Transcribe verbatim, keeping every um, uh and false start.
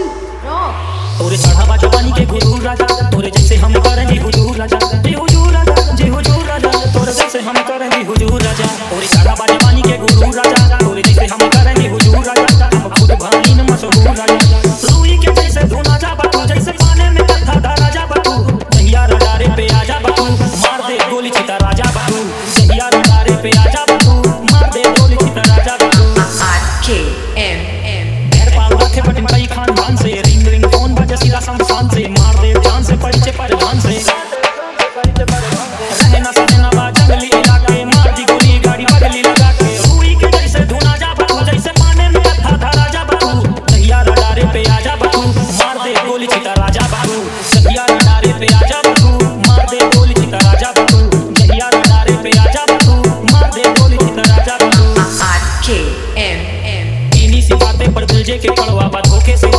तोरे चढ़ावा जवानी के गुरु राजा, तोरे जैसे हम करेंगे हुजूर राजा, जी हुजूर राजा, जी हुजूर राजा, तोरे जैसे हम करेंगे हुजूर राजा। तोरे चढ़ावा जवानी के गुरु राजा, तोरे जैसे हम करेंगे हुजूर राजा, हम खुद भाई न मशहूर राजा। रूई के जैसे धुना जा बातू, जैसे पानी में कथा धारा जा बातू, दहिया रडारे पे आजा बातू, मार दे गोली चिता राजा बातू, दहिया रडारे पे आजा बातू, मार दे गोली चिता राजा बातू। K M M घर पाल रखे बटन कई खानदान से, रिंग रिंग फोन बजे सीधा शमशान से, मार दे जान से परिचय परधान से। रहना सहना बा जंगली इलाके, मार दी गोली गाड़ी बगली लगा के, रूई के जैसे धुना जा बातू, जैसे पानी में कथा धारा जा बातू, दहिया रडारे पे आजा बातू, मार दे गोली चिता राजा बातू, दहिया रडारे पे आजा बातू, मार दे गोली चिता राजा बातू, दहिया रडारे पे आजा बातू, मार दे गोली चिता राजा बातू। K M M इन्हीं सी बातें पर दिल जे के पड़वा बा धोखे से